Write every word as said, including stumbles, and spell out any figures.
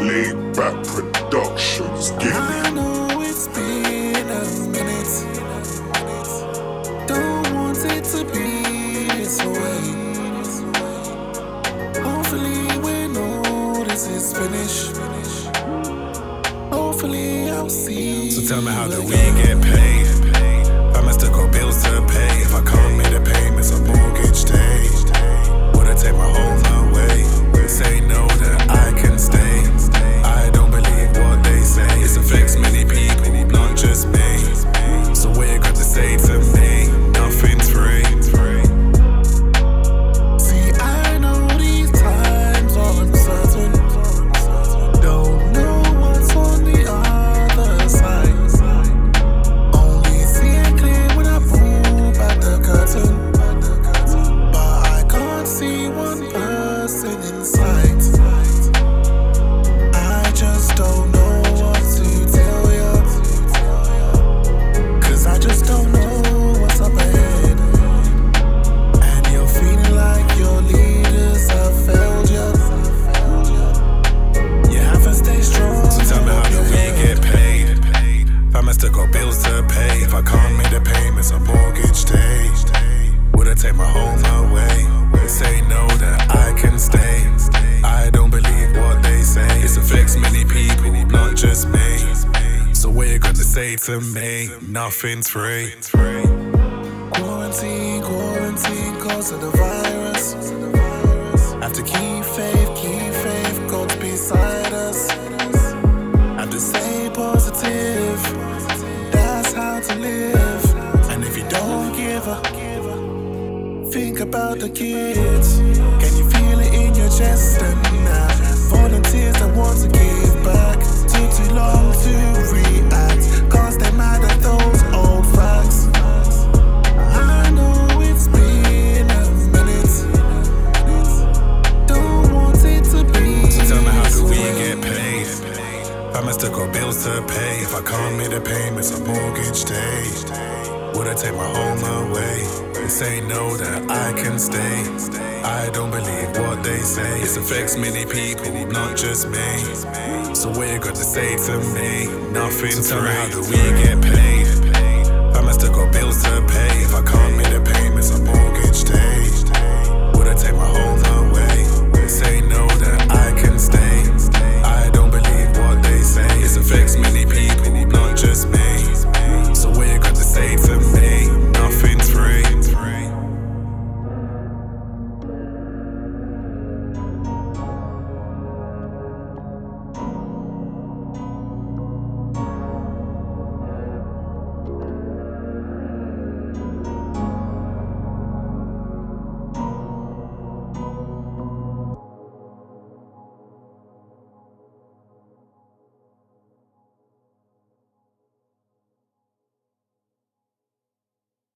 Laid Back Productions, get I know it's been a minute. Don't want it to be this way. Hopefully when all this is finished, hopefully I'll see. So tell me, how do we get paid? I must have got bills to pay. If I can't make the payments, a mortgage day. Would I take my home away? Say no that I can stay. I don't believe what they say. This affects many people, not just me. So what you got to say to me? Nothing's free. See, I know these times are uncertain. Don't know what's on the other side. Only see it clear when I pull back the curtain. But I can't see one person inside. I just don't know what to tell you, 'cause I just don't know what's up ahead. And you're feeling like your leaders have failed you. You have to stay strong. So tell me, how do we get paid? If I must have got bills to pay. If I can't make the payments, a mortgage day. Would I take my home away? They say no that I can stay. I don't believe what they say. This affects many people, not just me. So what you got to say to me? Nothing's free. Quarantine, quarantine, cause of the virus. Have to keep faith, keep faith, God's beside us. Have to stay positive, that's how to live. And if you don't give up, think about the kids. Can you feel it in your chest and now? Volunteers that want to give back. Took too long to react, cause they're mad at those old facts. I know it's been a minute. Don't want it to be. So tell me, how do we get paid? I must have got bills to pay. If I can't make the payments, a mortgage day. Would I take my home away? They say no that I can stay. I don't believe what they say. This affects many people, not just me. So what you got to say to me? Nothing's free. So tell me, how do we get paid? I must have got bills to pay. If I can't make the payments, a mortgage day. Would I take my home